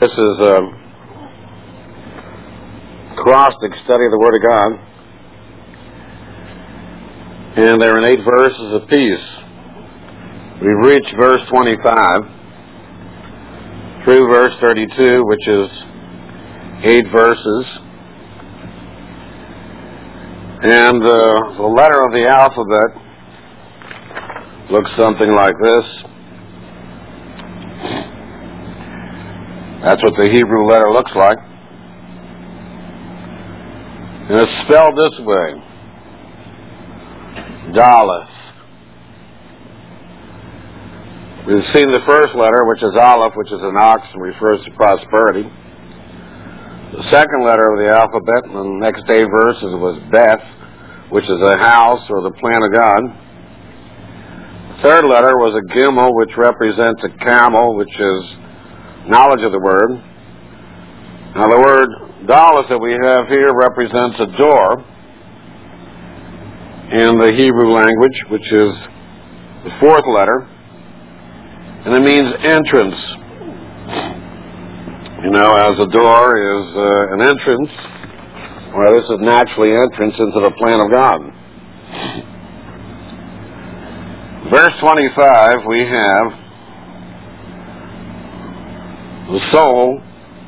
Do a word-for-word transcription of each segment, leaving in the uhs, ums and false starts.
This is a acrostic study of the Word of God, and they're in eight verses apiece. We've reached verse twenty-five through verse thirty-two, which is eight verses. And uh, the letter of the alphabet looks something like this. That's what the Hebrew letter looks like. And it's spelled this way. Daleth. We've seen the first letter, which is Aleph, which is an ox and refers to prosperity. The second letter of the alphabet in the next eight verses was Beth, which is a house or the plan of God. The third letter was a Gimel, which represents a camel, which is knowledge of the Word. Now the word Daleth that we have here represents a door in the Hebrew language, which is the fourth letter, and it means entrance. You know, as a door is uh, an entrance, well, this is naturally entrance into the plan of God. Verse twenty-five, we have the soul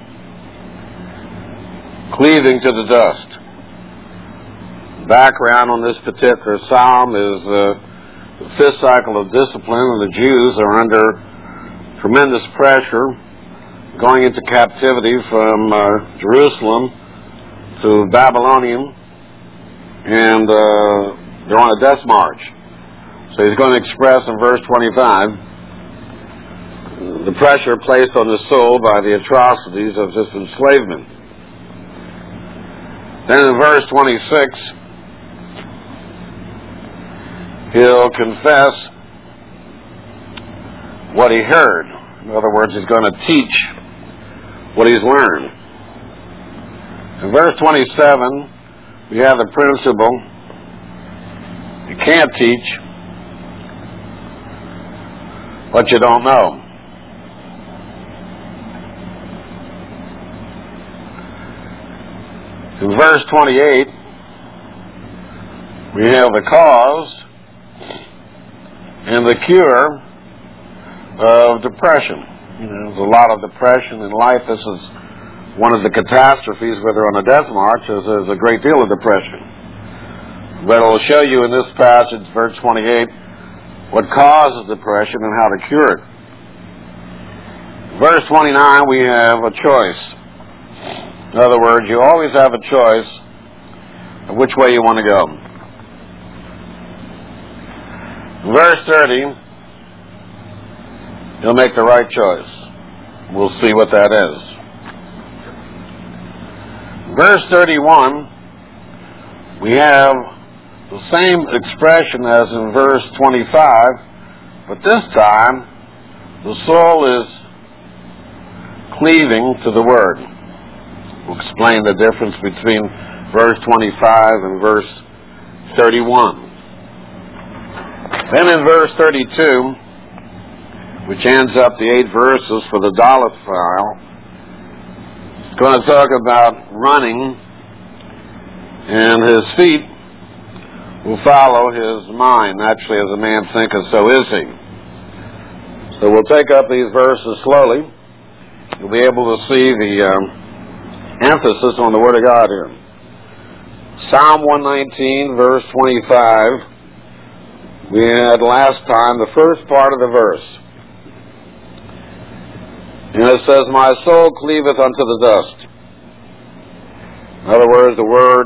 cleaving to the dust. Background on this particular psalm is uh, the fifth cycle of discipline, and the Jews are under tremendous pressure going into captivity from uh, Jerusalem to Babylonian, and uh, they're on a death march. So he's going to express in verse twenty-five the pressure placed on the soul by the atrocities of this enslavement. Then in verse twenty-six, he'll confess what he heard. In other words, he's going to teach what he's learned. In verse twenty-seven, we have the principle: you can't teach what you don't know. In verse twenty-eight, we have the cause and the cure of depression. You know, there's a lot of depression in life. This is one of the catastrophes, whether on a death march, is there's a great deal of depression. But it'll show you in this passage, verse twenty-eight, what causes depression and how to cure it. Verse twenty-nine, we have a choice. In other words, you always have a choice of which way you want to go. Verse thirty, you'll make the right choice. We'll see what that is. Verse thirty-one, we have the same expression as in verse twenty-five, but this time the soul is cleaving to the Word. We'll explain the difference between verse twenty-five and verse thirty-one. Then in verse thirty-two, which ends up the eight verses for the Daleth file, it's going to talk about running, and his feet will follow his mind. Naturally, as a man thinketh, so is he. So we'll take up these verses slowly. You'll be able to see the um, emphasis on the Word of God here. Psalm one nineteen, verse twenty-five. We had last time the first part of the verse. And it says, my soul cleaveth unto the dust. In other words, the word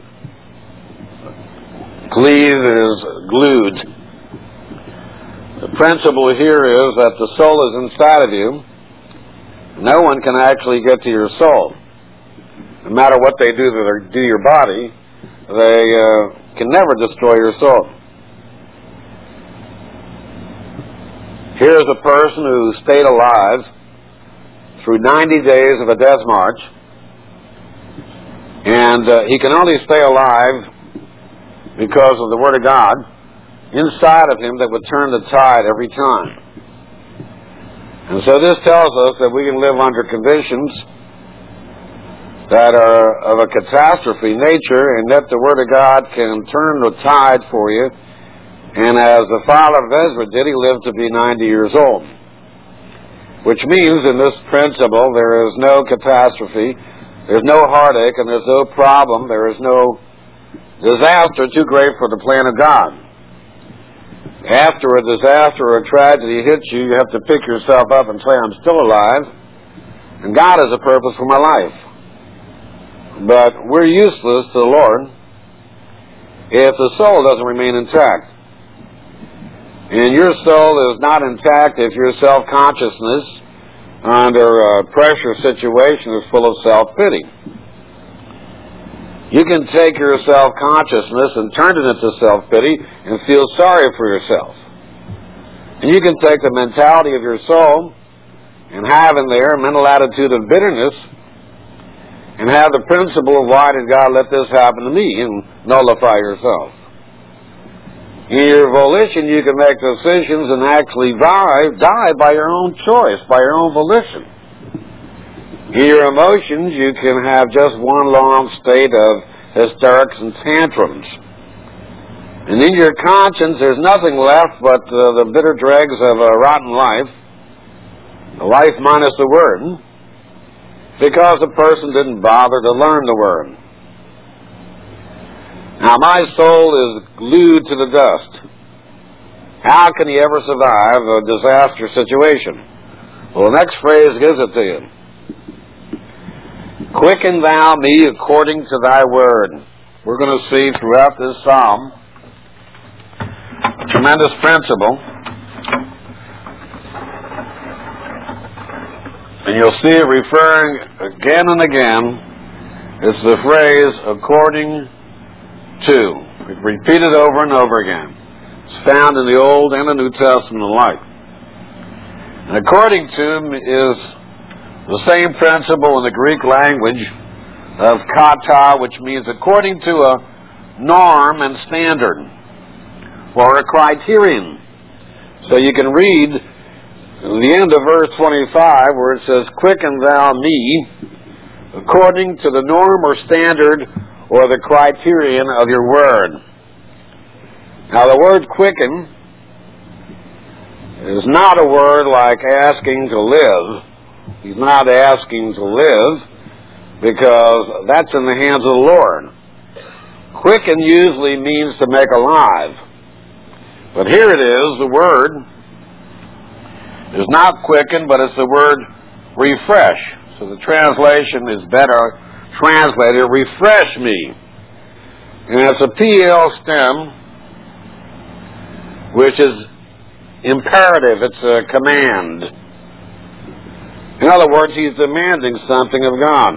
cleave is glued. The principle here is that the soul is inside of you. No one can actually get to your soul. No matter what they do to their, do your body, they uh, can never destroy your soul. Here's a person who stayed alive through ninety days of a death march, and uh, he can only stay alive because of the Word of God inside of him that would turn the tide every time. And so this tells us that we can live under conditions that are of a catastrophe nature, and that the Word of God can turn the tide for you. And as the father of Ezra did, he lived to be ninety years old. Which means, in this principle, there is no catastrophe, there's no heartache, and there's no problem, there is no disaster too great for the plan of God. After a disaster or a tragedy hits you, you have to pick yourself up and say, I'm still alive, and God has a purpose for my life. But we're useless to the Lord if the soul doesn't remain intact. And your soul is not intact if your self-consciousness under a pressure situation is full of self-pity. You can take your self-consciousness and turn it into self-pity and feel sorry for yourself. And you can take the mentality of your soul and have in there a mental attitude of bitterness and have the principle of why did God let this happen to me, and nullify yourself. In your volition, you can make decisions and actually die, die by your own choice, by your own volition. In your emotions, you can have just one long state of hysterics and tantrums. And in your conscience, there's nothing left but uh, the bitter dregs of a rotten life, a life minus the Word, because the person didn't bother to learn the Word. Now, my soul is glued to the dust. How can he ever survive a disaster situation? Well, the next phrase gives it to you. Quicken thou me according to thy word. We're going to see throughout this psalm a tremendous principle. And you'll see it referring again and again. It's the phrase, according to. Repeated over and over again. It's found in the Old and the New Testament alike. And according to is the same principle in the Greek language of kata, which means according to a norm and standard, or a criterion. So you can read the end of verse twenty-five where it says, quicken thou me according to the norm or standard or the criterion of your word. Now the word quicken is not a word like asking to live. He's not asking to live because that's in the hands of the Lord. Quicken usually means to make alive. But here it is, the word is not quicken, but it's the word refresh. So the translation is better translated, refresh me. And it's a P L stem, which is imperative. It's a command. In other words, he's demanding something of God.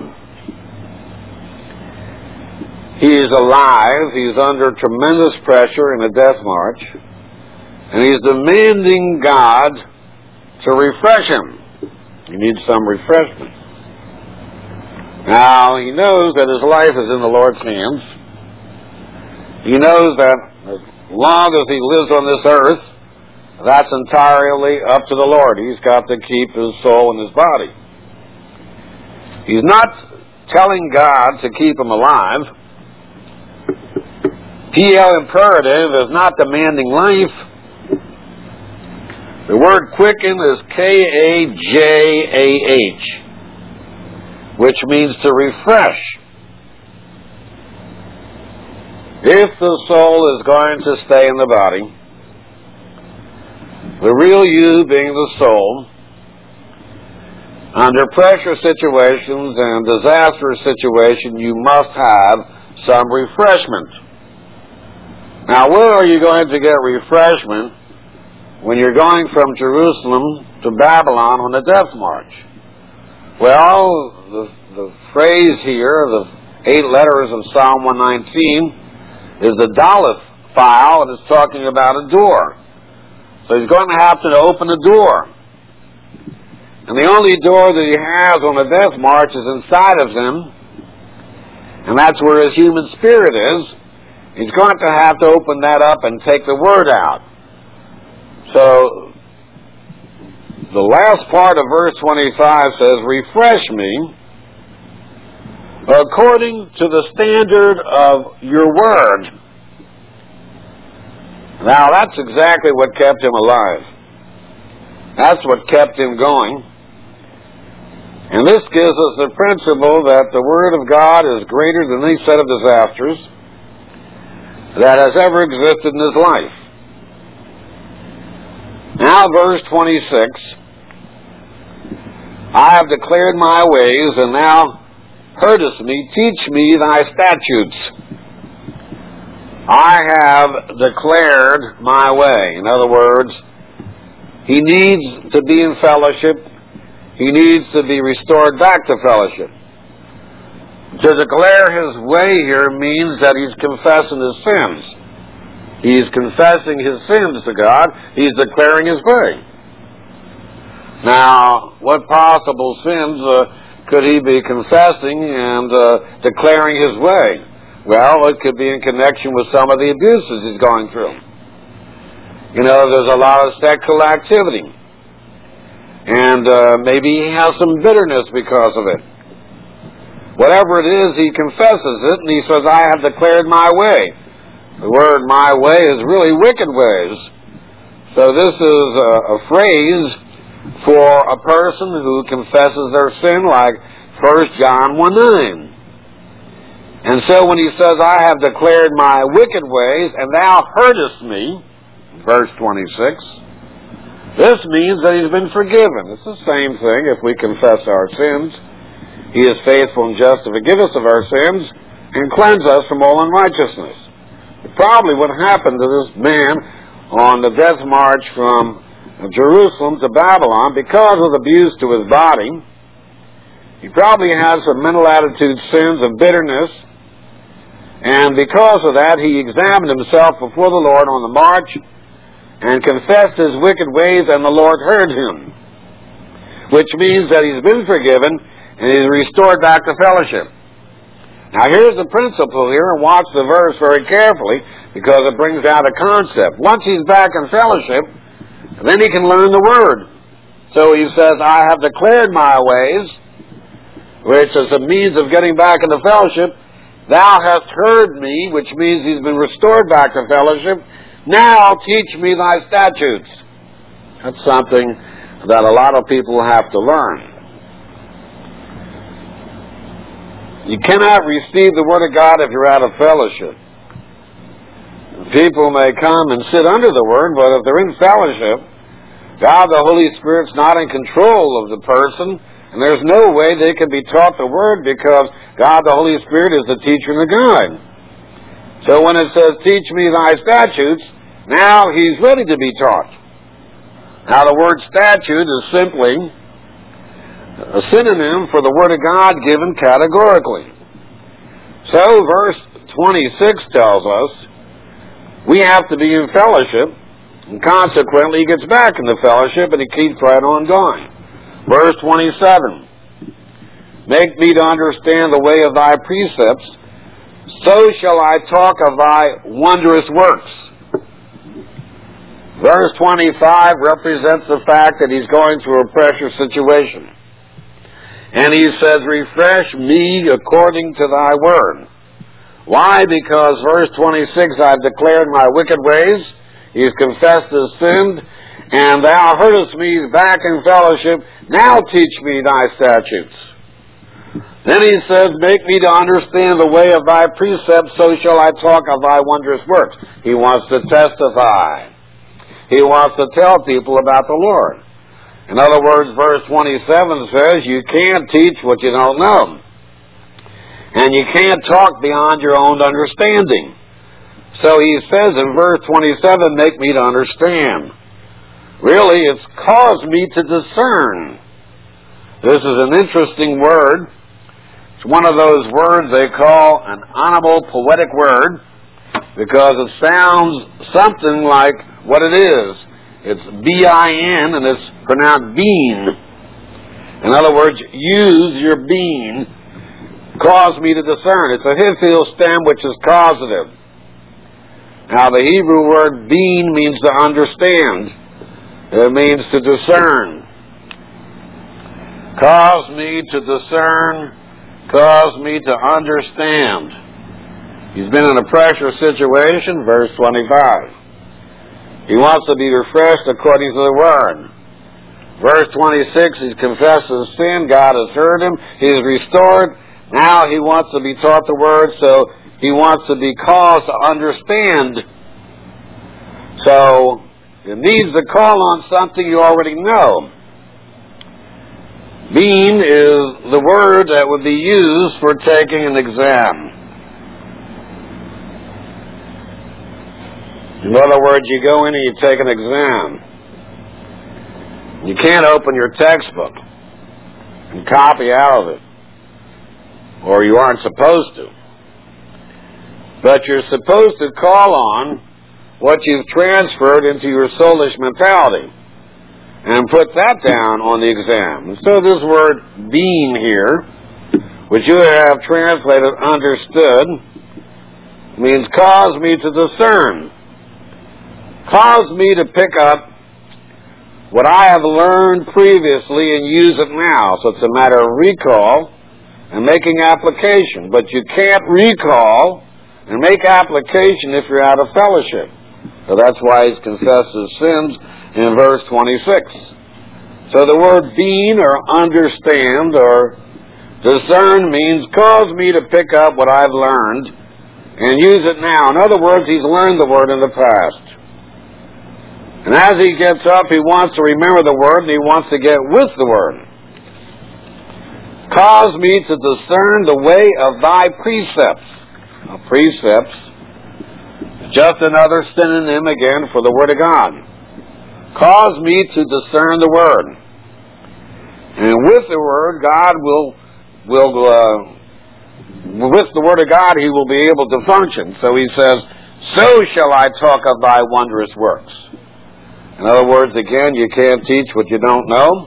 He is alive. He's under tremendous pressure in a death march. And he's demanding God to refresh him. He needs some refreshment. Now, he knows that his life is in the Lord's hands. He knows that as long as he lives on this earth, that's entirely up to the Lord. He's got to keep his soul and his body. He's not telling God to keep him alive. P L imperative is not demanding life. The word quicken is K A J A H, which means to refresh. If the soul is going to stay in the body, the real you being the soul, under pressure situations and disastrous situations, you must have some refreshment. Now, where are you going to get refreshment when you're going from Jerusalem to Babylon on the death march? Well, the, the phrase here, the eight letters of Psalm one nineteen, is the Daleth file, and it's talking about a door. So he's going to have to open a door. And the only door that he has on the death march is inside of him, and that's where his human spirit is. He's going to have to open that up and take the word out. So the last part of verse twenty-five says, refresh me according to the standard of your word. Now, that's exactly what kept him alive. That's what kept him going. And this gives us the principle that the Word of God is greater than any set of disasters that has ever existed in his life. Now, verse twenty-six, I have declared my ways, and thou heardest me. Teach me thy statutes. I have declared my way. In other words, he needs to be in fellowship. He needs to be restored back to fellowship. To declare his way here means that he's confessing his sins. He's confessing his sins to God. He's declaring his way. Now, what possible sins uh, could he be confessing and uh, declaring his way? Well, it could be in connection with some of the abuses he's going through. You know, there's a lot of sexual activity. And uh, maybe he has some bitterness because of it. Whatever it is, he confesses it, and he says, I have declared my way. The word my way is really wicked ways. So this is a, a phrase for a person who confesses their sin, like First John one nine. And so when he says, I have declared my wicked ways, and thou heardest me, verse twenty-six, this means that he's been forgiven. It's the same thing if we confess our sins. He is faithful and just to forgive us of our sins and cleanse us from all unrighteousness. Probably what happened to this man on the death march from Jerusalem to Babylon, because of abuse to his body, he probably has some mental attitude sins of bitterness, and because of that he examined himself before the Lord on the march and confessed his wicked ways, and the Lord heard him, which means that he's been forgiven and he's restored back to fellowship. Now here's the principle here, and watch the verse very carefully, because it brings out a concept. Once he's back in fellowship, then he can learn the Word. So he says, I have declared my ways, which is a means of getting back into fellowship. Thou hast heard me, which means he's been restored back to fellowship. Now teach me thy statutes. That's something that a lot of people have to learn. You cannot receive the Word of God if you're out of fellowship. People may come and sit under the Word, but if they're in fellowship, God the Holy Spirit's not in control of the person, and there's no way they can be taught the Word, because God the Holy Spirit is the teacher and the guide. So when it says, teach me thy statutes, now he's ready to be taught. Now the word statute is simply a synonym for the Word of God given categorically. So verse twenty-six tells us we have to be in fellowship, and consequently he gets back into fellowship and he keeps right on going. Verse twenty-seven, make me to understand the way of thy precepts, so shall I talk of thy wondrous works. Verse twenty-five represents the fact that he's going through a pressure situation. And he says, refresh me according to thy word. Why? Because verse twenty-six, I've declared my wicked ways. He's confessed his sins. And thou heardest me back in fellowship. Now teach me thy statutes. Then he says, make me to understand the way of thy precepts, so shall I talk of thy wondrous works. He wants to testify. He wants to tell people about the Lord. In other words, verse twenty-seven says, you can't teach what you don't know. And you can't talk beyond your own understanding. So he says in verse twenty-seven, make me to understand. Really, it's caused me to discern. This is an interesting word. It's one of those words they call an honorable poetic word, because it sounds something like what it is. It's B I N, and it's pronounced bean. In other words, use your bean. Cause me to discern. It's a Hiphil stem, which is causative. Now, the Hebrew word bean means to understand. It means to discern. Cause me to discern, cause me to understand. He's been in a pressure situation, verse twenty-five. He wants to be refreshed according to the Word. Verse twenty-six, he confesses sin, God has heard him, he is restored. Now he wants to be taught the Word, so he wants to be caused to understand. So, it needs to call on something you already know. Being is the word that would be used for taking an exam. In other words, you go in and you take an exam. You can't open your textbook and copy out of it, or you aren't supposed to. But you're supposed to call on what you've transferred into your soulish mentality and put that down on the exam. So this word being here, which you have translated understood, means cause me to discern. Cause me to pick up what I have learned previously and use it now. So it's a matter of recall and making application. But you can't recall and make application if you're out of fellowship. So that's why he's confessed his sins in verse twenty-six. So the word being or understand or discern means cause me to pick up what I've learned and use it now. In other words, he's learned the word in the past. And as he gets up, he wants to remember the word and he wants to get with the word. Cause me to discern the way of thy precepts. Now, precepts, just another synonym again for the Word of God. Cause me to discern the Word. And with the Word, God will, will uh, with the Word of God, he will be able to function. So he says, so shall I talk of thy wondrous works. In other words, again, you can't teach what you don't know.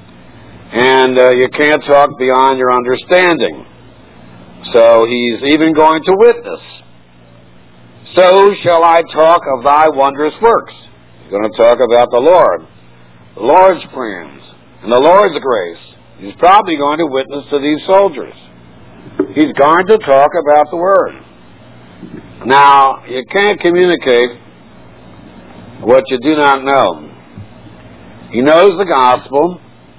And uh, you can't talk beyond your understanding. So he's even going to witness. So shall I talk of thy wondrous works. He's going to talk about the Lord, the Lord's plans, and the Lord's grace. He's probably going to witness to these soldiers. He's going to talk about the Word. Now, you can't communicate what you do not know. He knows the gospel.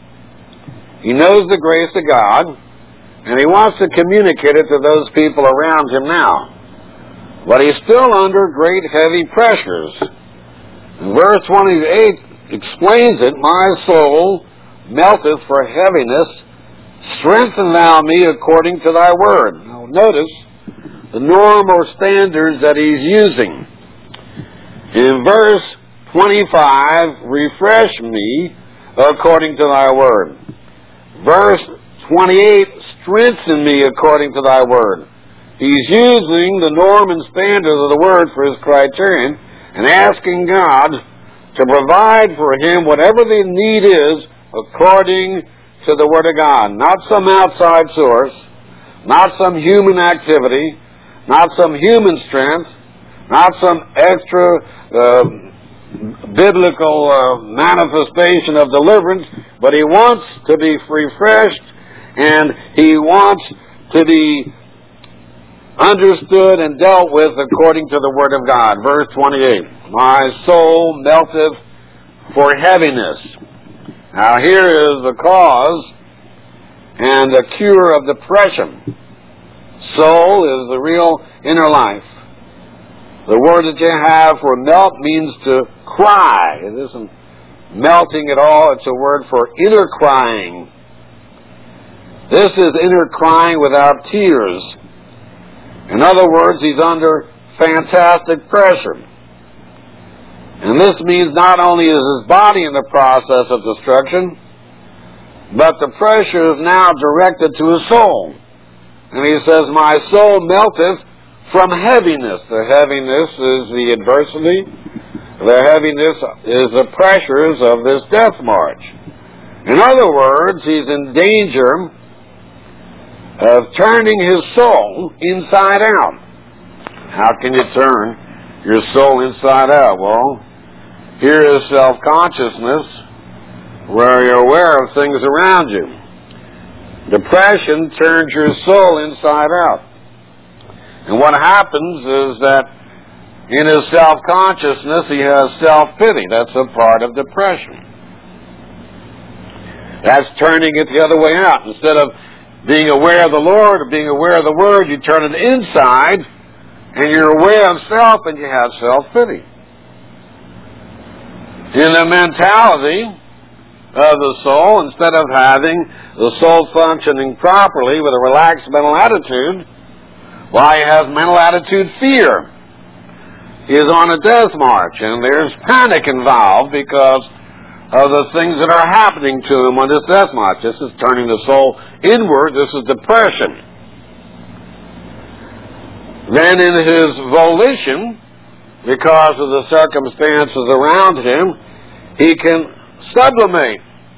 He knows the grace of God. And he wants to communicate it to those people around him now. But he's still under great heavy pressures. And verse twenty-eight explains it. My soul melteth for heaviness. Strengthen thou me according to thy word. Now notice the norm or standards that he's using. In verse twenty-five, refresh me according to thy word. Verse twenty-eight, strengthen me according to thy word. He's using the norm and standard of the word for his criterion and asking God to provide for him whatever the need is according to the word of God. Not some outside source, not some human activity, not some human strength, not some extra uh, biblical uh, manifestation of deliverance, but he wants to be refreshed and he wants to be understood and dealt with according to the Word of God. Verse twenty-eight, my soul melteth for heaviness. Now here is the cause and the cure of depression. Soul is the real inner life. The word that you have for melt means to cry. It isn't melting at all. It's a word for inner crying. This is inner crying without tears. In other words, he's under fantastic pressure. And this means not only is his body in the process of destruction, but the pressure is now directed to his soul. And he says, my soul melteth from heaviness. The heaviness is the adversity. The heaviness is the pressures of this death march. In other words, he's in danger of turning his soul inside out. How can you turn your soul inside out? Well, here is self-consciousness where you're aware of things around you. Depression turns your soul inside out. And what happens is that in his self-consciousness, he has self-pity. That's a part of depression. That's turning it the other way out. Instead of being aware of the Lord or being aware of the Word, you turn it inside, and you're aware of self, and you have self-pity. In the mentality of the soul, instead of having the soul functioning properly with a relaxed mental attitude, why he has mental attitude fear. He is on a death march, and there's panic involved because of the things that are happening to him on this death march. This is turning the soul inward. This is depression. Then in his volition, because of the circumstances around him, he can sublimate.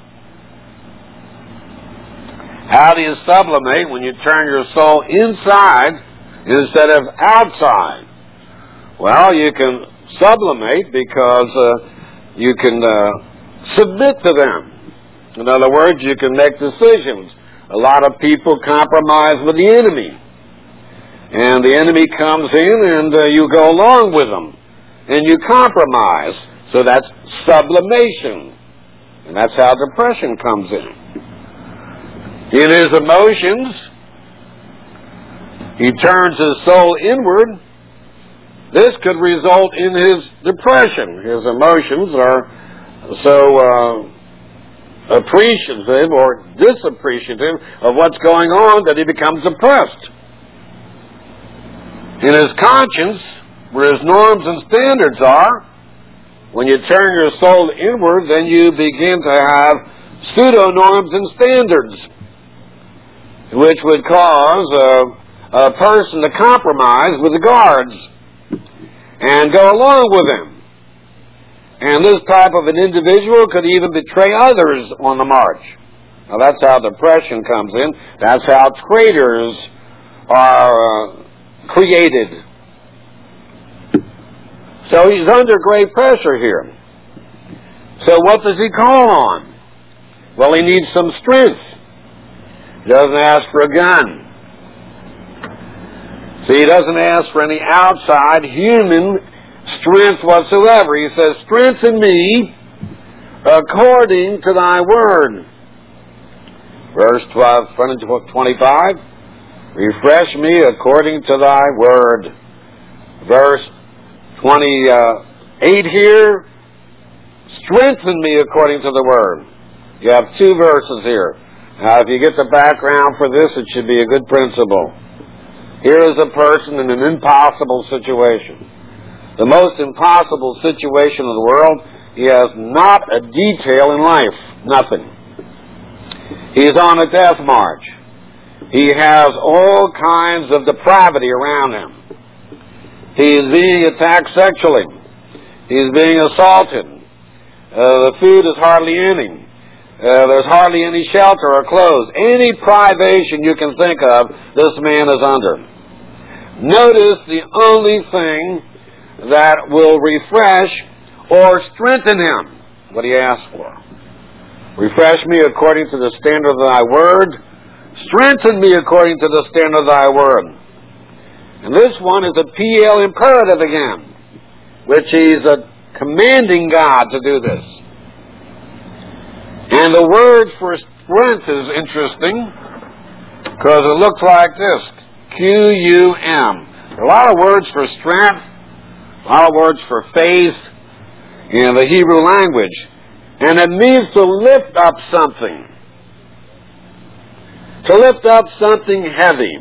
How do you sublimate? When you turn your soul inside instead of outside. Well, you can sublimate because uh, you can uh, submit to them. In other words, you can make decisions. A lot of people compromise with the enemy. And the enemy comes in and uh, you go along with them. And you compromise. So that's sublimation. And that's how depression comes in. In his emotions, he turns his soul inward. This could result in his depression. His emotions are so uh, appreciative or disappreciative of what's going on that he becomes depressed. In his conscience, where his norms and standards are, when you turn your soul inward, then you begin to have pseudo-norms and standards, which would cause a, a person to compromise with the guards and go along with them. And this type of an individual could even betray others on the march. Now that's how depression comes in. That's how traitors are uh, created. So he's under great pressure here. So what does he call on? Well, he needs some strength. He doesn't ask for a gun. See, he doesn't ask for any outside human strength whatsoever. He says, strengthen me according to thy word. Verse twelve, twenty-five, refresh me according to thy word. Verse twenty-eight here, strengthen me according to the word. You have two verses here. Now, if you get the background for this, it should be a good principle. Here is a person in an impossible situation. The most impossible situation in the world. He has not a detail in life. Nothing. He's on a death march. He has all kinds of depravity around him. He is being attacked sexually. He is being assaulted. Uh, the food is hardly any. Uh, there's hardly any shelter or clothes. Any privation you can think of, this man is under. Notice the only thing that will refresh or strengthen him, what he asked for. Refresh me according to the standard of thy word. Strengthen me according to the standard of thy word. And this one is a P L imperative again, which he's a commanding God to do this. And the word for strength is interesting because it looks like this, Q U M. There are a lot of words for strength, a lot of words for faith in the Hebrew language. And it means to lift up something. To lift up something heavy.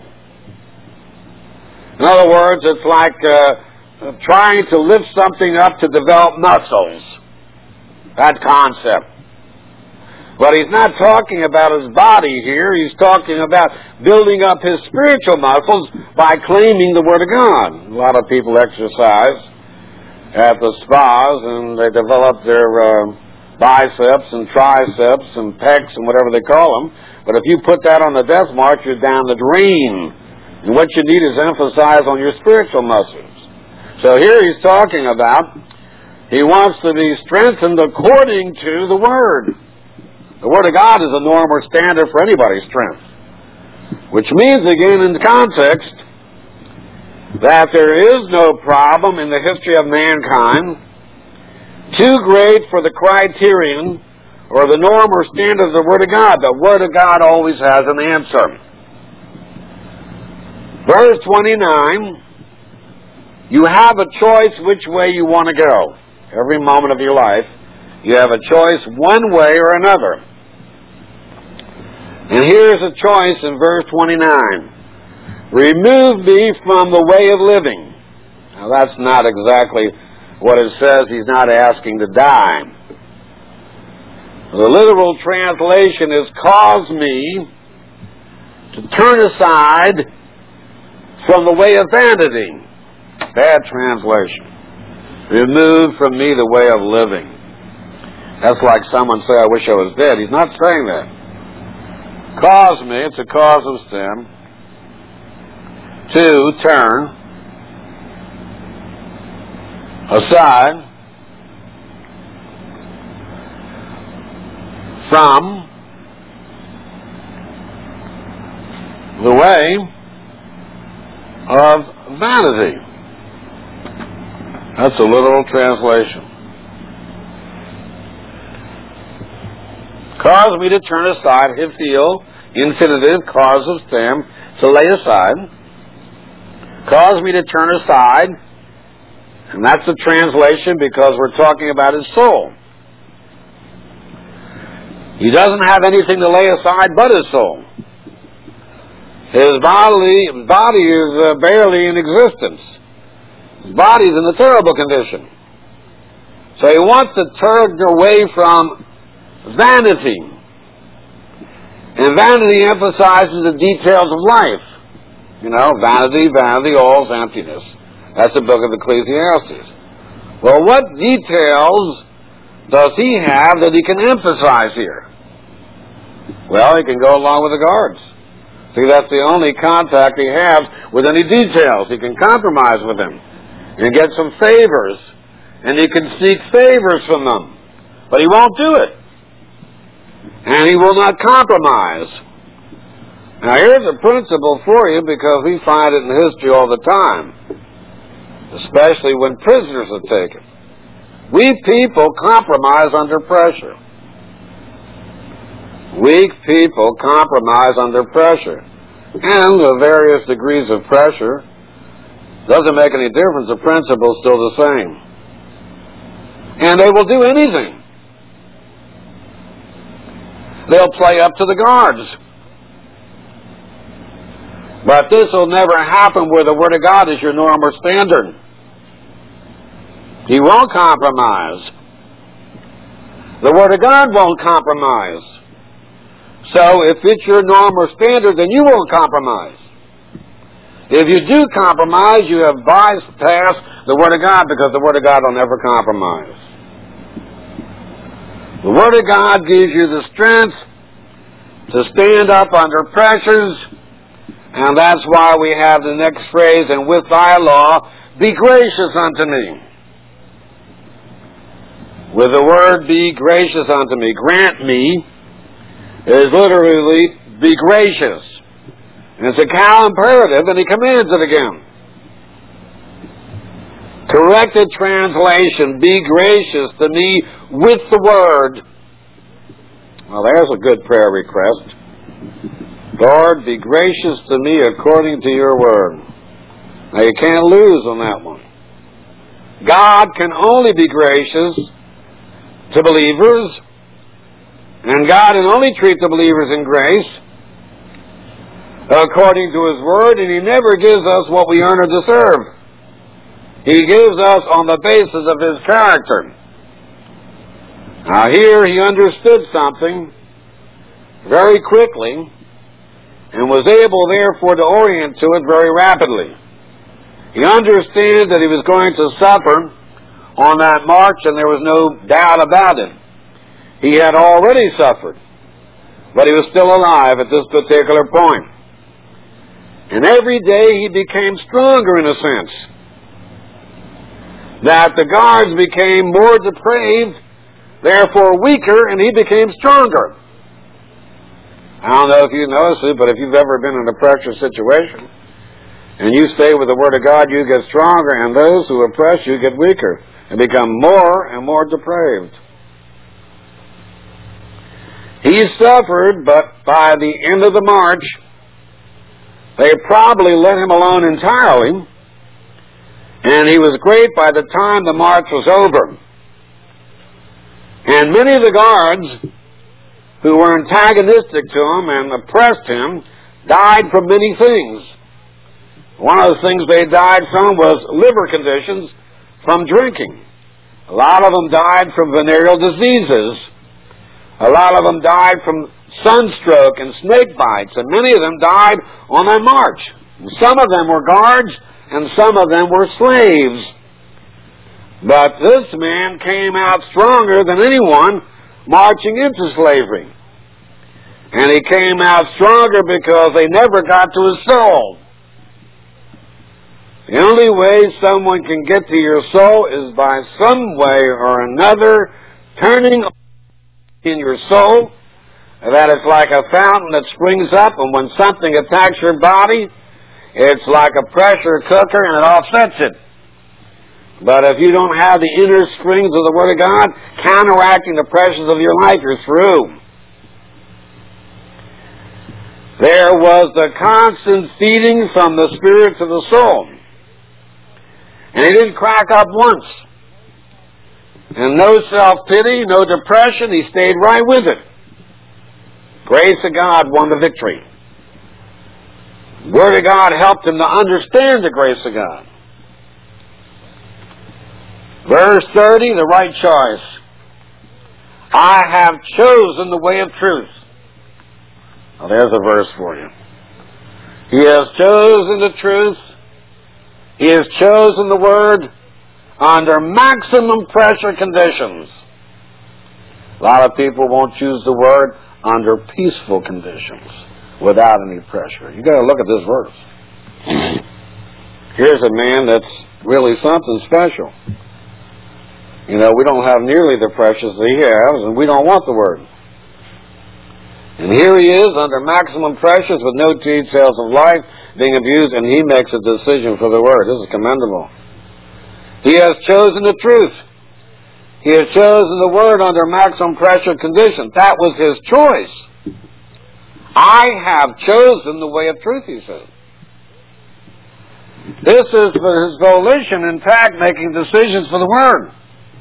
In other words, it's like uh, trying to lift something up to develop muscles. That concept. But he's not talking about his body here. He's talking about building up his spiritual muscles by claiming the Word of God. A lot of people exercise at the spas and they develop their uh, biceps and triceps and pecs and whatever they call them. But if you put that on the death march, you're down the drain. And what you need is emphasize on your spiritual muscles. So here he's talking about he wants to be strengthened according to the Word. The Word of God is a norm or standard for anybody's strength. Which means, again, in context, that there is no problem in the history of mankind too great for the criterion or the norm or standard of the Word of God. The Word of God always has an answer. Verse twenty-nine, you have a choice which way you want to go. Every moment of your life, you have a choice one way or another. And here's a choice in verse twenty-nine. Remove me from the way of living. Now that's not exactly what it says. He's not asking to die. The literal translation is, cause me to turn aside from the way of vanity. Bad translation. Remove from me the way of living. That's like someone say, I wish I was dead. He's not saying that. Cause me, it's a cause of sin, to turn aside from the way of vanity. That's a literal translation. Cause me to turn aside, hifio, infinitive, cause of stem, to lay aside. Cause me to turn aside, and that's the translation because we're talking about his soul. He doesn't have anything to lay aside but his soul. His body, body is uh, barely in existence. His body's in a terrible condition. So he wants to turn away from vanity. And vanity emphasizes the details of life. You know, vanity, vanity, all's emptiness. That's the book of Ecclesiastes. Well, what details does he have that he can emphasize here? Well, he can go along with the guards. See, that's the only contact he has with any details. He can compromise with them and get some favors, and he can seek favors from them. But he won't do it. And he will not compromise. Now, here's a principle for you because we find it in history all the time, especially when prisoners are taken. We people compromise under pressure. Weak people compromise under pressure. And the various degrees of pressure doesn't make any difference. The principle's still the same. And they will do anything. They'll play up to the guards. But this will never happen where the Word of God is your norm or standard. He won't compromise. The Word of God won't compromise. So if it's your norm or standard, then you won't compromise. If you do compromise, you have bypassed the Word of God because the Word of God will never compromise. The Word of God gives you the strength to stand up under pressures, and that's why we have the next phrase, and with thy law, be gracious unto me. With the word, be gracious unto me, grant me, is literally, be gracious. And it's a cow imperative, and he commands it again. Corrected translation, be gracious to me with the word. Well, there's a good prayer request. Lord, be gracious to me according to your word. Now, you can't lose on that one. God can only be gracious to believers, and God can only treat the believers in grace according to his word, and he never gives us what we earn or deserve. He gives us on the basis of his character. Now here he understood something very quickly and was able therefore to orient to it very rapidly. He understood that he was going to suffer on that march, and there was no doubt about it. He had already suffered, but he was still alive at this particular point. And every day he became stronger in a sense. That the guards became more depraved, therefore weaker, and he became stronger. I don't know if you noticed it, but if you've ever been in a pressure situation and you stay with the Word of God, you get stronger, and those who oppress you get weaker and become more and more depraved. He suffered, but by the end of the march, they probably let him alone entirely, and he was great by the time the march was over. And many of the guards who were antagonistic to him and oppressed him died from many things. One of the things they died from was liver conditions from drinking. A lot of them died from venereal diseases. A lot of them died from sunstroke and snake bites, and many of them died on their march. Some of them were guards, and some of them were slaves. But this man came out stronger than anyone marching into slavery. And he came out stronger because they never got to his soul. The only way someone can get to your soul is by some way or another turning in your soul, that it's like a fountain that springs up, and when something attacks your body, it's like a pressure cooker and it offsets it. But if you don't have the inner springs of the Word of God counteracting the pressures of your life, you're through. There was the constant feeding from the Spirit to the soul. And he didn't crack up once. And no self-pity, no depression, he stayed right with it. Grace of God won the victory. Word of God helped him to understand the grace of God. Verse thirty, the right choice. I have chosen the way of truth. Now there's a verse for you. He has chosen the truth. He has chosen the Word under maximum pressure conditions. A lot of people won't choose the Word under peaceful conditions, without any pressure. You've got to look at this verse. Here's a man that's really something special. You know, we don't have nearly the pressures that he has, and we don't want the Word. And here he is under maximum pressures with no details of life being abused, and he makes a decision for the Word. This is commendable. He has chosen the truth. He has chosen the Word under maximum pressure conditions. That was his choice. I have chosen the way of truth, he says. This is his volition, in fact, making decisions for the Word.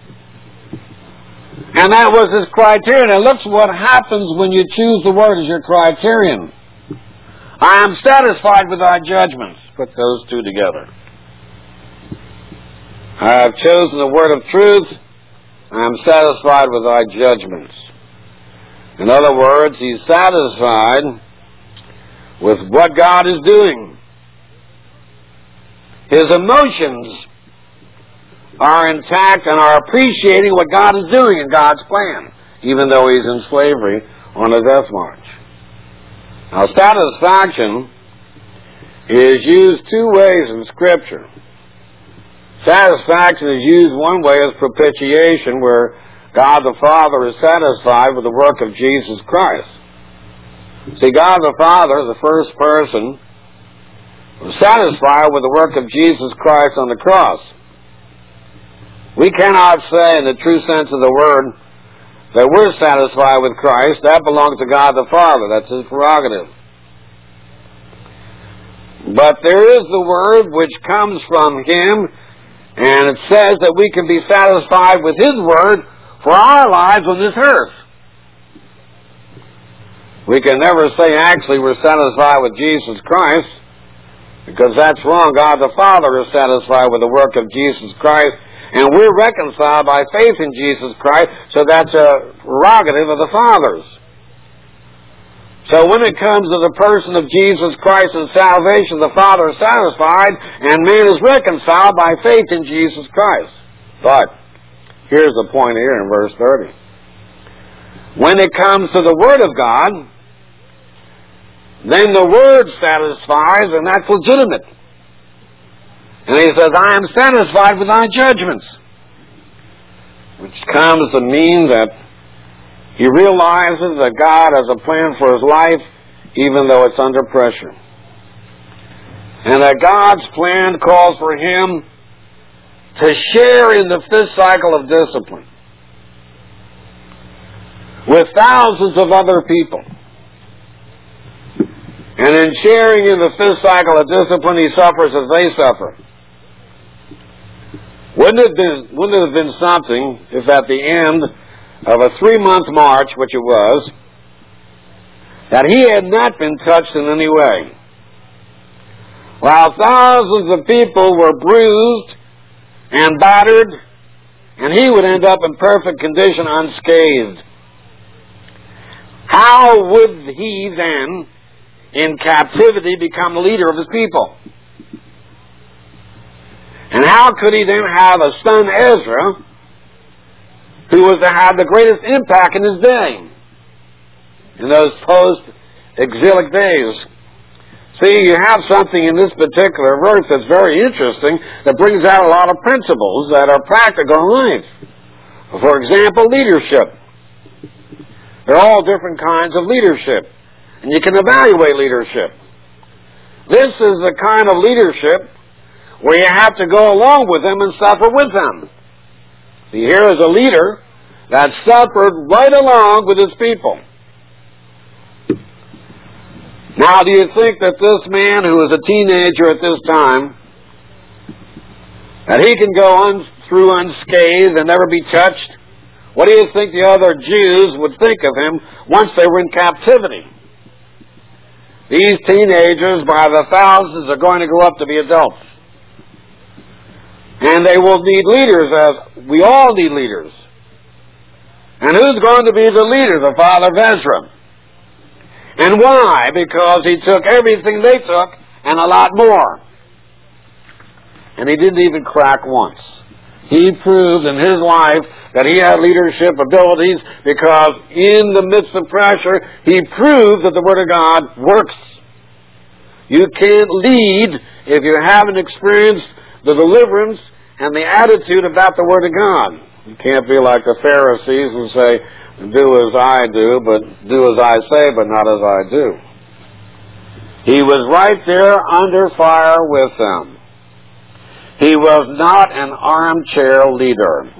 And that was his criterion. And look what happens when you choose the Word as your criterion. I am satisfied with thy judgments. Put those two together. I have chosen the word of truth. I am satisfied with thy judgments. In other words, he's satisfied with what God is doing. His emotions are intact and are appreciating what God is doing in God's plan, even though he's in slavery on a death march. Now, satisfaction is used two ways in Scripture. Satisfaction is used one way as propitiation, where God the Father is satisfied with the work of Jesus Christ. See, God the Father, the first person, was satisfied with the work of Jesus Christ on the cross. We cannot say in the true sense of the word that we're satisfied with Christ. That belongs to God the Father. That's his prerogative. But there is the word which comes from him, and it says that we can be satisfied with his word for our lives on this earth. We can never say actually we're satisfied with Jesus Christ, because that's wrong. God the Father is satisfied with the work of Jesus Christ, and we're reconciled by faith in Jesus Christ, so that's a prerogative of the Father's. So when it comes to the person of Jesus Christ and salvation, the Father is satisfied, and man is reconciled by faith in Jesus Christ. But here's the point here in verse thirty. When it comes to the Word of God, then the Word satisfies, and that's legitimate. And he says, I am satisfied with thy judgments. Which comes to mean that He realizes that God has a plan for his life, even though it's under pressure. And that God's plan calls for him to share in the fifth cycle of discipline with thousands of other people. And in sharing in the fifth cycle of discipline, he suffers as they suffer. Wouldn't it have been, wouldn't it have been something if at the end of a three-month march, which it was, that he had not been touched in any way, while thousands of people were bruised and battered, and he would end up in perfect condition unscathed? How would he then, in captivity, become the leader of his people? And how could he then have a son, Ezra, who was to have the greatest impact in his day, in those post-exilic days? See, you have something in this particular verse that's very interesting, that brings out a lot of principles that are practical in life. For example, leadership. There are all different kinds of leadership, and you can evaluate leadership. This is the kind of leadership where you have to go along with them and suffer with them. See, here is a leader that suffered right along with his people. Now, do you think that this man, who was a teenager at this time, that he can go on through unscathed and never be touched? What do you think the other Jews would think of him once they were in captivity? These teenagers, by the thousands, are going to grow up to be adults. And they will need leaders, as we all need leaders. And who's going to be the leader? The father of Ezra. And why? Because he took everything they took and a lot more. And he didn't even crack once. He proved in his life that he had leadership abilities, because in the midst of pressure, he proved that the Word of God works. You can't lead if you haven't experienced the deliverance and the attitude about the Word of God. You can't be like the Pharisees and say, do as I do, but do as I say, but not as I do. He was right there under fire with them. He was not an armchair leader.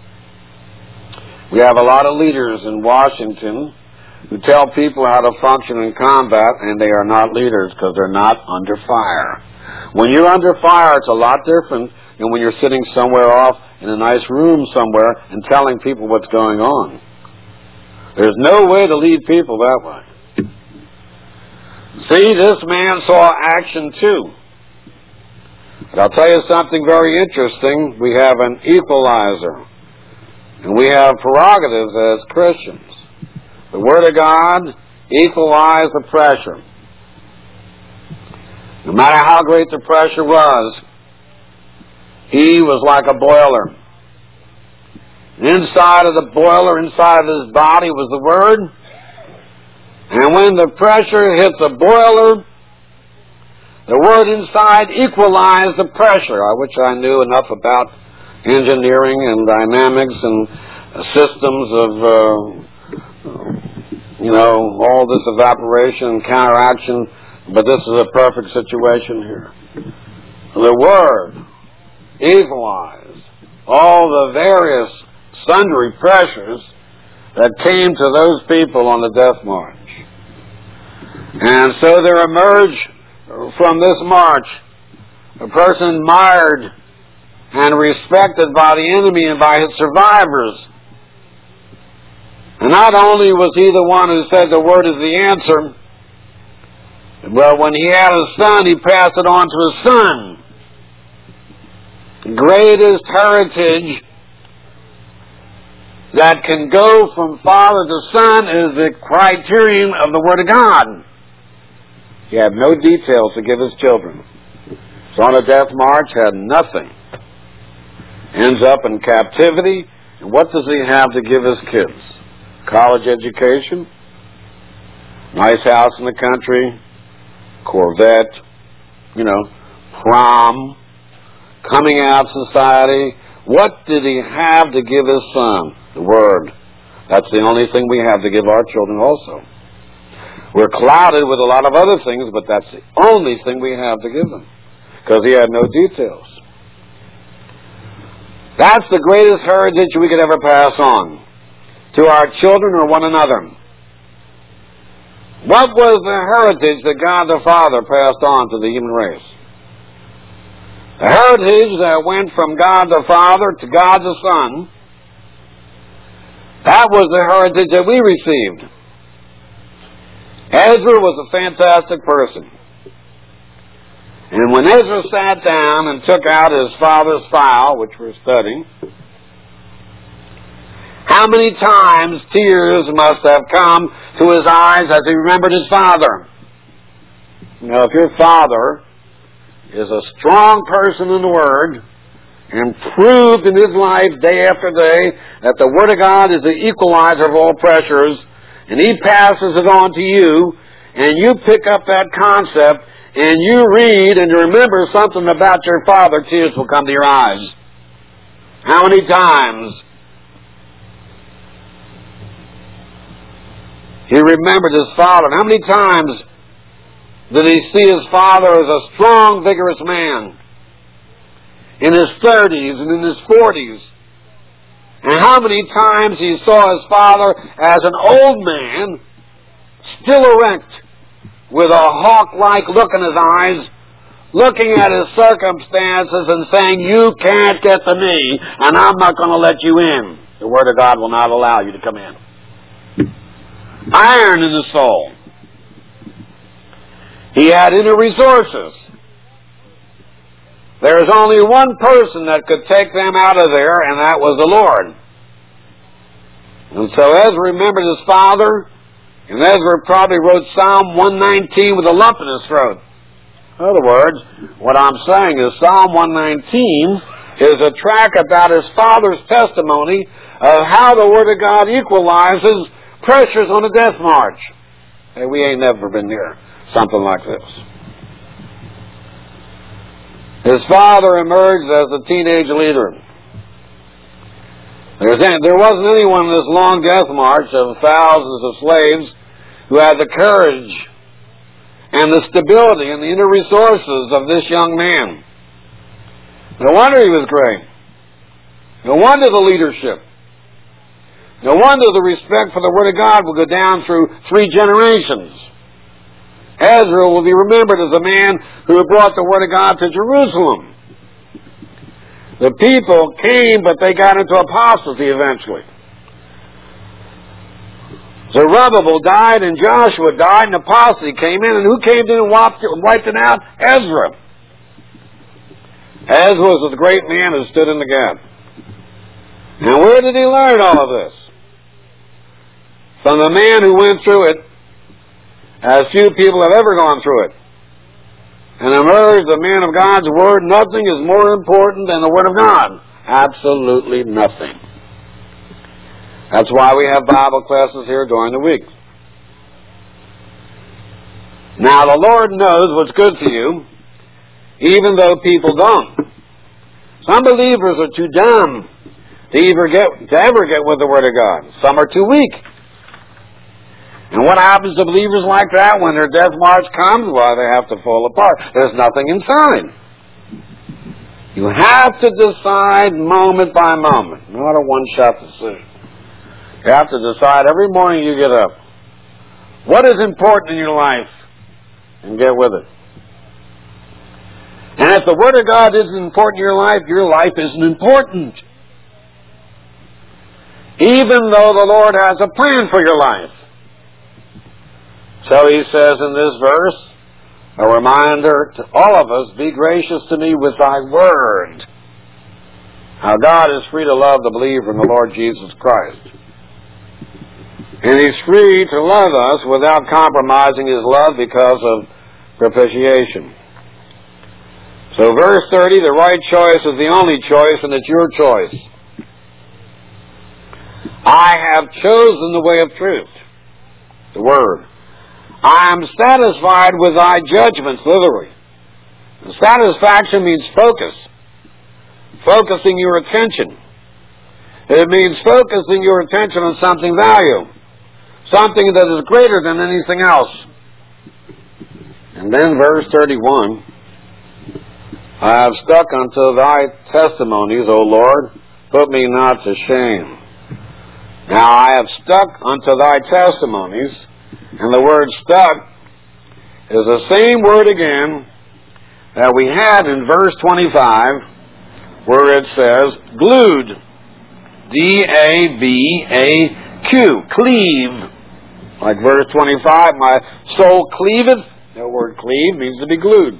We have a lot of leaders in Washington who tell people how to function in combat, and they are not leaders because they're not under fire. When you're under fire, it's a lot different than when you're sitting somewhere off in a nice room somewhere and telling people what's going on. There's no way to lead people that way. See, this man saw action too. But I'll tell you something very interesting. We have an equalizer. And we have prerogatives as Christians. The Word of God equalized the pressure. No matter how great the pressure was, he was like a boiler. Inside of the boiler, inside of his body was the Word. And when the pressure hits the boiler, the Word inside equalized the pressure. I wish I knew enough about engineering and dynamics and systems of, uh, you know, all this evaporation and counteraction, but this is a perfect situation here. The Word equalized all the various sundry pressures that came to those people on the death march. And so there emerged from this march a person mired and respected by the enemy and by his survivors. And not only was he the one who said the Word is the answer, but when he had a son, he passed it on to his son. The greatest heritage that can go from father to son is the criterion of the Word of God. He had no details to give his children. So on a death march, had nothing. Ends up in captivity, and what does he have to give his kids? College education, nice house in the country, Corvette, you know, prom, coming out society. What did he have to give his son? The Word. That's the only thing we have to give our children also. We're clouded with a lot of other things, but that's the only thing we have to give them, because he had no details. That's the greatest heritage we could ever pass on to our children or one another. What was the heritage that God the Father passed on to the human race? The heritage that went from God the Father to God the Son, that was the heritage that we received. Ezra was a fantastic person. And when Ezra sat down and took out his father's file, which we're studying, how many times tears must have come to his eyes as he remembered his father? Now, if your father is a strong person in the Word and proved in his life day after day that the Word of God is the equalizer of all pressures, and he passes it on to you, and you pick up that concept, and you read and you remember something about your father, tears will come to your eyes. How many times he remembered his father? How many times did he see his father as a strong, vigorous man in his thirties and in his forties? And how many times he saw his father as an old man, still erect, with a hawk-like look in his eyes, looking at his circumstances and saying, you can't get to me, and I'm not going to let you in. The Word of God will not allow you to come in. Iron in the soul. He had inner resources. There is only one person that could take them out of there, and that was the Lord. And so Ezra remembered his father, and Ezra probably wrote Psalm one nineteen with a lump in his throat. In other words, what I'm saying is Psalm one nineteen is a track about his father's testimony of how the Word of God equalizes pressures on a death march. Hey, we ain't never been near something like this. His father emerged as a teenage leader. There's, there wasn't anyone in this long death march of thousands of slaves who had the courage and the stability and the inner resources of this young man. No wonder he was great. No wonder the leadership. No wonder the respect for the Word of God will go down through three generations. Ezra will be remembered as a man who brought the Word of God to Jerusalem. The people came, but they got into apostasy eventually. Zerubbabel died, and Joshua died, and apostasy came in, and who came in and wiped it, wiped it out? Ezra. Ezra was the great man who stood in the gap. Now, where did he learn all of this? From the man who went through it, as few people have ever gone through it, and emerged the man of God's Word. Nothing is more important than the Word of God. Absolutely nothing. That's why we have Bible classes here during the week. Now, the Lord knows what's good for you, even though people don't. Some believers are too dumb to, ever get, to ever get with the Word of God. Some are too weak. And what happens to believers like that when their death march comes? Why, they have to fall apart. There's nothing inside. You have to decide moment by moment, not a one-shot decision. You have to decide every morning you get up, what is important in your life, and get with it. And if the Word of God isn't important in your life, your life isn't important. Even though the Lord has a plan for your life. So he says in this verse, a reminder to all of us, be gracious to me with thy word. How God is free to love the believer in the Lord Jesus Christ. And he's free to love us without compromising his love because of propitiation. So verse thirty, the right choice is the only choice, and it's your choice. I have chosen the way of truth. The Word. I am satisfied with thy judgments, literally. Satisfaction means focus. Focusing your attention. It means focusing your attention on something valuable, something that is greater than anything else. And then verse thirty-one, I have stuck unto thy testimonies, O Lord, put me not to shame. Now I have stuck unto thy testimonies, and the word stuck is the same word again that we had in verse twenty-five, where it says glued. D A V A Q, cleave. Like verse twenty-five, my soul cleaveth. The word cleave means to be glued.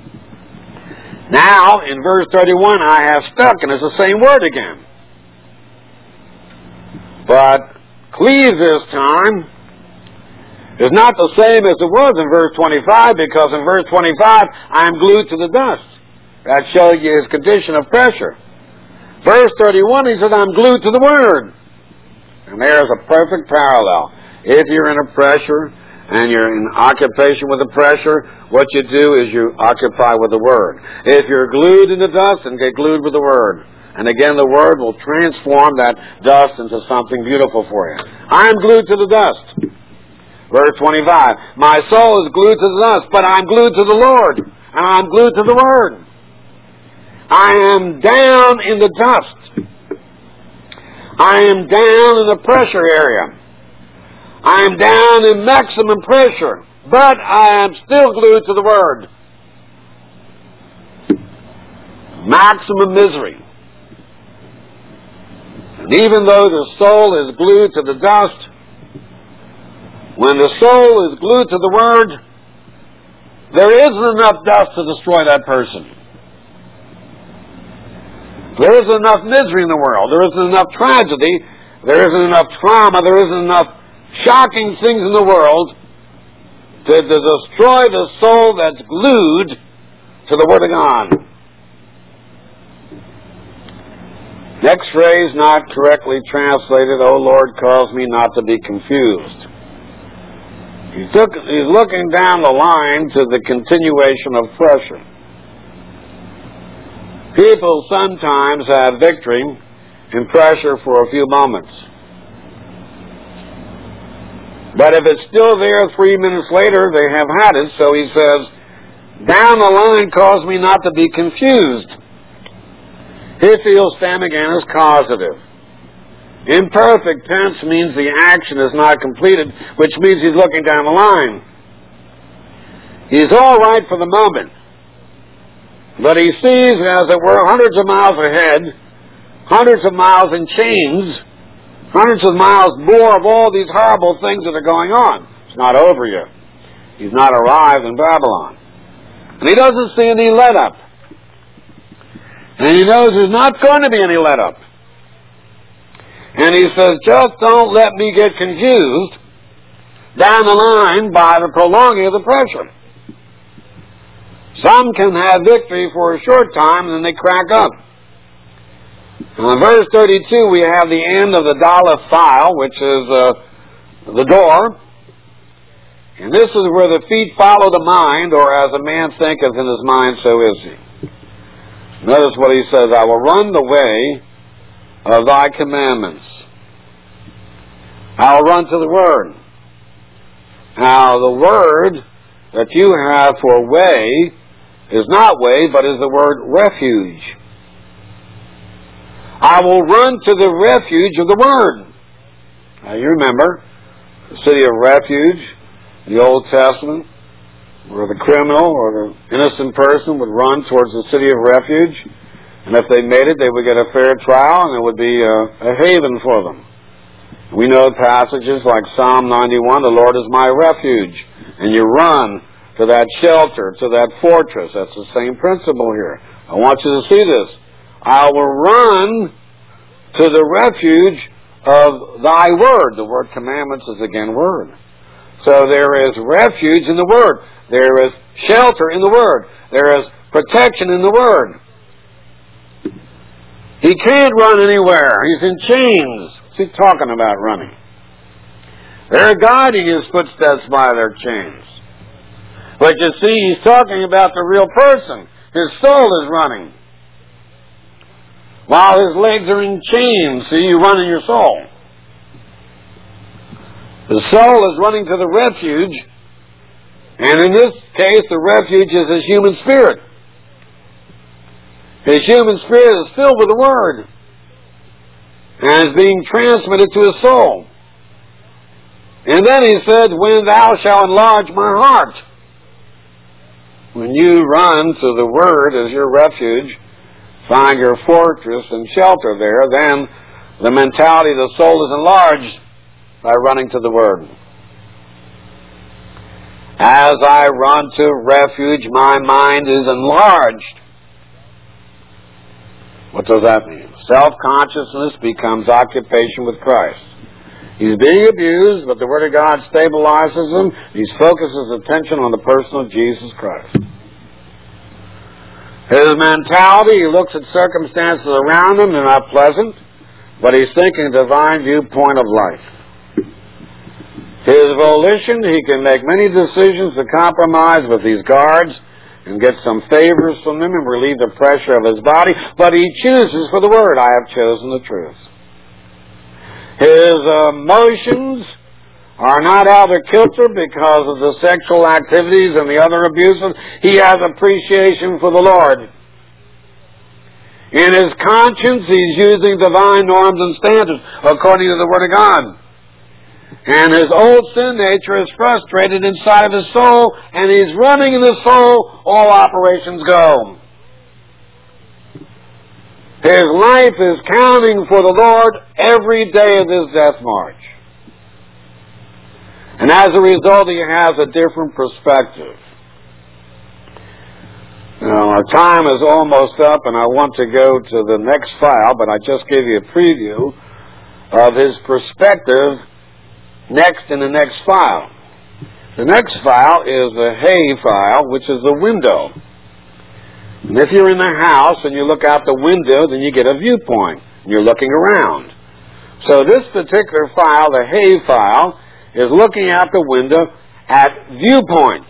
Now, in verse thirty-one, I have stuck, and it's the same word again. But cleave this time is not the same as it was in verse twenty-five, because in verse twenty-five, I am glued to the dust. That shows you his condition of pressure. Verse thirty-one, he said, I'm glued to the Word. And there's a perfect parallel. If you're in a pressure and you're in occupation with the pressure, what you do is you occupy with the Word. If you're glued in the dust, then get glued with the Word. And again, the Word will transform that dust into something beautiful for you. I'm glued to the dust. Verse twenty-five, my soul is glued to the dust, but I'm glued to the Lord, and I'm glued to the Word. I am down in the dust. I am down in the pressure area. I am down in maximum pressure, but I am still glued to the Word. Maximum misery. And even though the soul is glued to the dust, when the soul is glued to the Word, there isn't enough dust to destroy that person. There isn't enough misery in the world. There isn't enough tragedy. There isn't enough trauma. There isn't enough shocking things in the world to, to destroy the soul that's glued to the Word of God. Next phrase, not correctly translated, O Lord, cause me not to be confused. He took, he's looking down the line to the continuation of pressure. People sometimes have victory in pressure for a few moments. But if it's still there three minutes later, they have had it. So he says, down the line, cause me not to be confused. His heel stem again is causative. Imperfect tense means the action is not completed, which means he's looking down the line. He's all right for the moment. But he sees, as it were, hundreds of miles ahead, hundreds of miles in chains, hundreds of miles more of all these horrible things that are going on. It's not over yet. He's not arrived in Babylon. And he doesn't see any let-up. And he knows there's not going to be any let-up. And he says, just don't let me get confused down the line by the prolonging of the pressure. Some can have victory for a short time and then they crack up. And in verse thirty-two, we have the end of the Daleth file, which is uh, the door. And this is where the feet follow the mind, or as a man thinketh in his mind, so is he. Notice what he says, I will run the way of thy commandments. I will run to the Word. Now, the word that you have for way is not way, but is the word refuge. I will run to the refuge of the Word. Now, you remember the city of refuge in the Old Testament, where the criminal or the innocent person would run towards the city of refuge, and if they made it, they would get a fair trial, and it would be a, a haven for them. We know passages like Psalm ninety-one, the Lord is my refuge, and you run to that shelter, to that fortress. That's the same principle here. I want you to see this. I will run to the refuge of thy Word. The word commandments is again Word. So there is refuge in the Word. There is shelter in the Word. There is protection in the Word. He can't run anywhere. He's in chains. What's he talking about running? They're guiding his footsteps by their chains. But you see, he's talking about the real person. His soul is running. while his legs are in chains. See, you run in your soul. The soul is running to the refuge, and in this case, the refuge is his human spirit. His human spirit is filled with the Word, and is being transmitted to his soul. And then he said, when thou shalt enlarge my heart. When you run to the Word as your refuge, find your fortress and shelter there, then the mentality of the soul is enlarged by running to the Word. As I run to refuge, my mind is enlarged. What does that mean? Self-consciousness becomes occupation with Christ. He's being abused, but the Word of God stabilizes him. He focuses attention on the person of Jesus Christ. His mentality, he looks at circumstances around him, they're not pleasant, but he's thinking a divine viewpoint of life. His volition, he can make many decisions to compromise with these guards and get some favors from them and relieve the pressure of his body, but he chooses for the Word. I have chosen the truth. His emotions are not out of kilter because of the sexual activities and the other abuses. He has appreciation for the Lord. In his conscience, he's using divine norms and standards according to the Word of God. And his old sin nature is frustrated inside of his soul, and he's running in his soul, all operations go. His life is counting for the Lord every day of his death march. And as a result, he has a different perspective. Now, our time is almost up, and I want to go to the next file, but I just gave you a preview of his perspective next in the next file. The next file is the hay file, which is the window. And if you're in the house and you look out the window, then you get a viewpoint. You're looking around. So this particular file, the hay file, is looking out the window at viewpoint.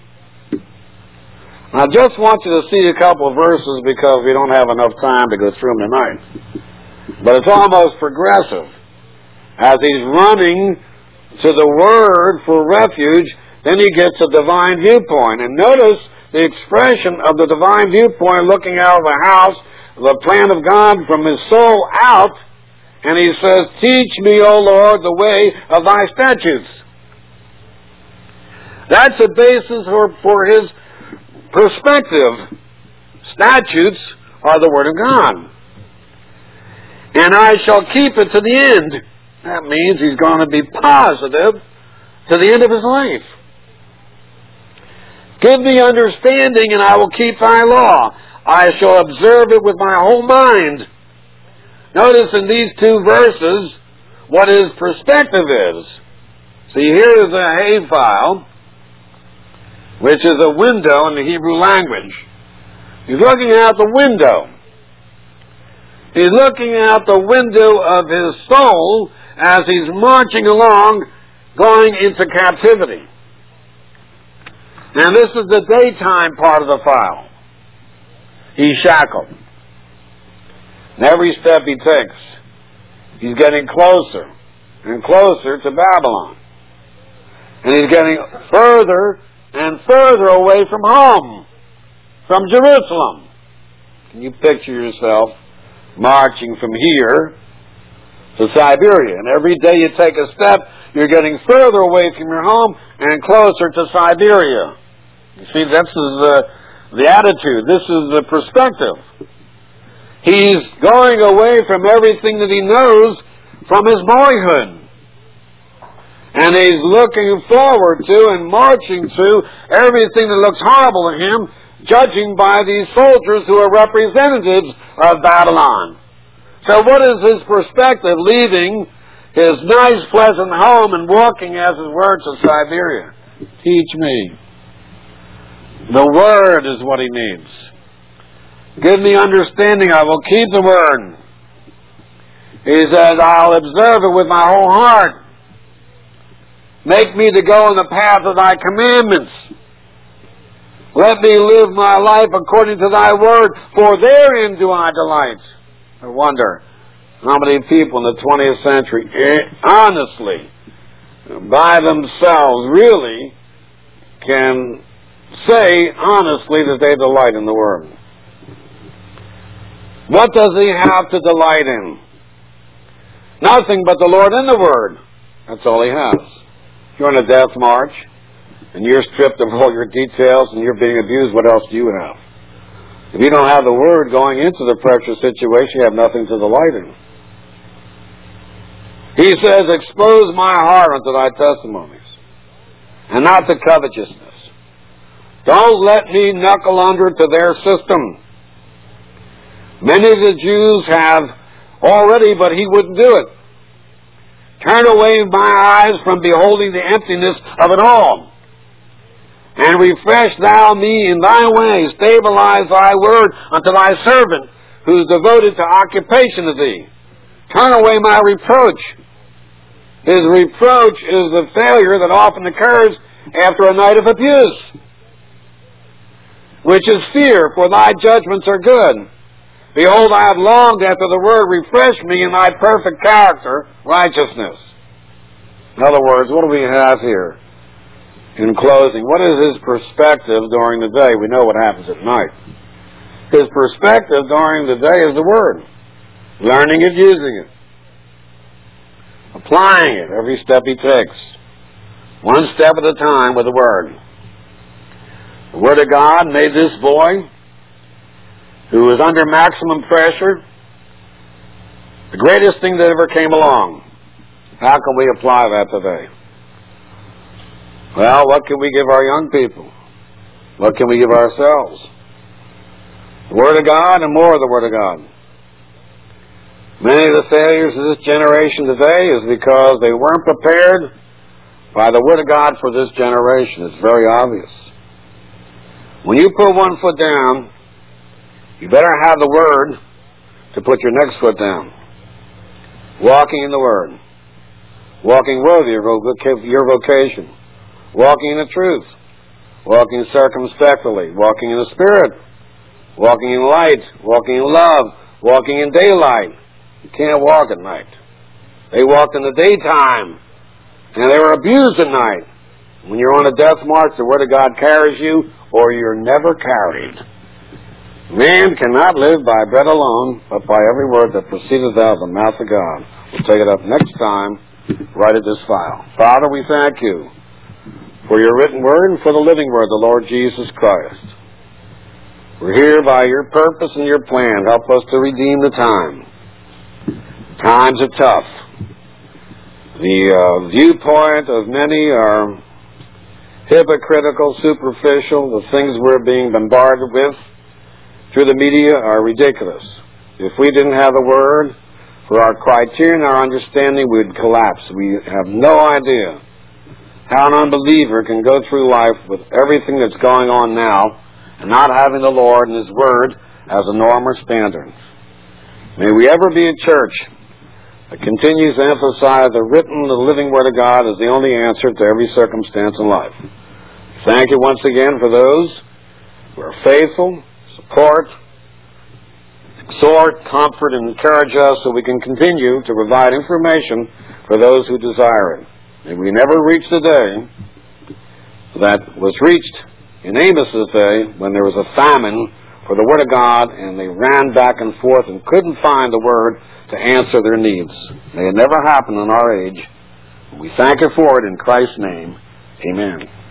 I just want you to see a couple of verses because we don't have enough time to go through them tonight. But it's almost progressive. As he's running to the Word for refuge, then he gets a divine viewpoint. And notice the expression of the divine viewpoint looking out of the house, the plan of God from his soul out, and he says, teach me, O Lord, the way of thy statutes. That's a basis for, for his perspective. Statutes are the Word of God. And I shall keep it to the end. That means he's going to be positive to the end of his life. Give me understanding, and I will keep thy law. I shall observe it with my whole mind. Notice in these two verses what his perspective is. See, here is a hay file, which is a window in the Hebrew language. He's looking out the window. He's looking out the window of his soul as he's marching along, going into captivity. And this is the daytime part of the file. He's shackled. And every step he takes, he's getting closer and closer to Babylon. And he's getting further and further away from home, from Jerusalem. Can you picture yourself marching from here to Siberia? And every day you take a step, you're getting further away from your home and closer to Siberia. You see, this is the, the attitude. This is the perspective. He's going away from everything that he knows from his boyhood. And he's looking forward to and marching to everything that looks horrible to him, judging by these soldiers who are representatives of Babylon. So what is his perspective, leaving his nice, pleasant home and walking, as it were, to Siberia? Teach me. The Word is what he needs. Give me understanding, I will keep the Word. He says, I'll observe it with my whole heart. Make me to go in the path of thy commandments. Let me live my life according to thy word, for therein do I delight. I wonder how many people in the twentieth century honestly, by themselves, really can say honestly that they delight in the Word. What does he have to delight in? Nothing but the Lord and the Word. That's all he has. If you're on a death march and you're stripped of all your details and you're being abused, what else do you have? If you don't have the Word going into the pressure situation, you have nothing to delight in. He says, expose my heart unto thy testimonies, and not to covetousness. Don't let me knuckle under to their system. Many of the Jews have already, but he wouldn't do it. Turn away my eyes from beholding the emptiness of it all, and refresh thou me in thy way. Stabilize thy word unto thy servant, who is devoted to occupation of thee. Turn away my reproach. His reproach is the failure that often occurs after a night of abuse, which is fear, for thy judgments are good. Behold, I have longed after the word, refresh me in thy perfect character, righteousness. In other words, what do we have here? In closing, what is his perspective during the day? We know what happens at night. His perspective during the day is the Word. Learning it, using it. Applying it every step he takes. One step at a time with the Word. The Word of God made this boy, who was under maximum pressure, the greatest thing that ever came along. How can we apply that today? Well, what can we give our young people? What can we give ourselves? The Word of God and more of the Word of God. Many of the failures of this generation today is because they weren't prepared by the Word of God for this generation. It's very obvious. When you put one foot down, you better have the Word to put your next foot down. Walking in the Word. Walking worthy of your vocation. Walking in the truth. Walking circumspectly. Walking in the Spirit. Walking in light. Walking in love. Walking in daylight. You can't walk at night. They walked in the daytime, and they were abused at night. When you're on a death march, the Word of God carries you, or you're never carried. Man cannot live by bread alone, but by every word that proceedeth out of the mouth of God. We'll take it up next time, right at this file. Father, we thank you for your written word and for the living word, the Lord Jesus Christ. We're here by your purpose and your plan. Help us to redeem the time. Times are tough. The uh, viewpoint of many are hypocritical, superficial. The things we're being bombarded with through the media are ridiculous. If we didn't have the Word for our criterion, our understanding, we'd collapse. We have no idea how an unbeliever can go through life with everything that's going on now and not having the Lord and His Word as a norm or standard. May we ever be a church that continues to emphasize the written, the living Word of God as the only answer to every circumstance in life. Thank you once again for those who are faithful, support, exhort, comfort, and encourage us so we can continue to provide information for those who desire it. May we never reach the day that was reached in Amos's day when there was a famine for the Word of God and they ran back and forth and couldn't find the Word to answer their needs. May it never happen in our age. We thank you for it in Christ's name. Amen.